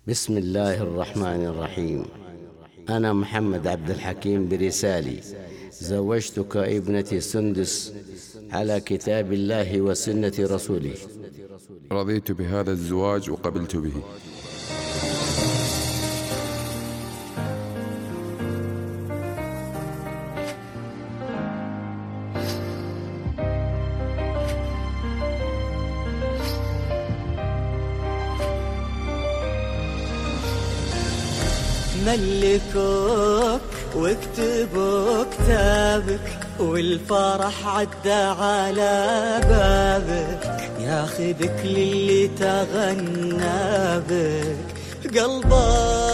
بسم الله الرحمن الرحيم. أنا محمد عبد الحكيم برسالي زوجتك ابنتي سندس على كتاب الله وسنة رسوله. رضيت بهذا الزواج وقبلت به. ملكوك واكتبوا كتابك والفرح عدى على بابك، ياخذك للي تغنى بك قلبه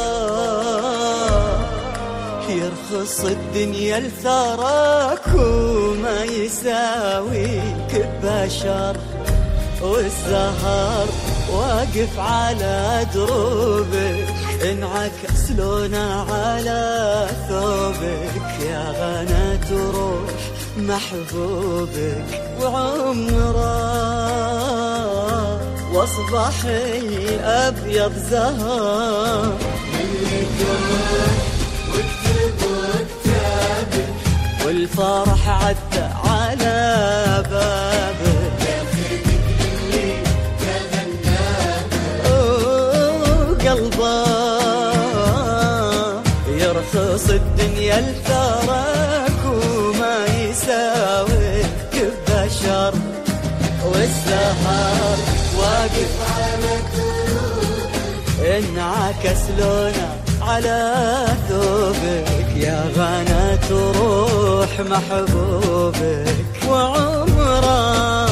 يرخص الدنيا لثراك وما يساويك بشر، والزهر واقف على دروبك انعكس لونه على ثوبك، يا غنى روح محبوبك وعمره واصبح الابيض زهر. ملكوك واكتبوا كتابك والفرح عدى على بابك، يرخص الدنيا لثراك وما يساويك بشر، والسهر واقف على ثوبك انعكس لونه على ثوبك، يا غنى روح محبوبك وعمره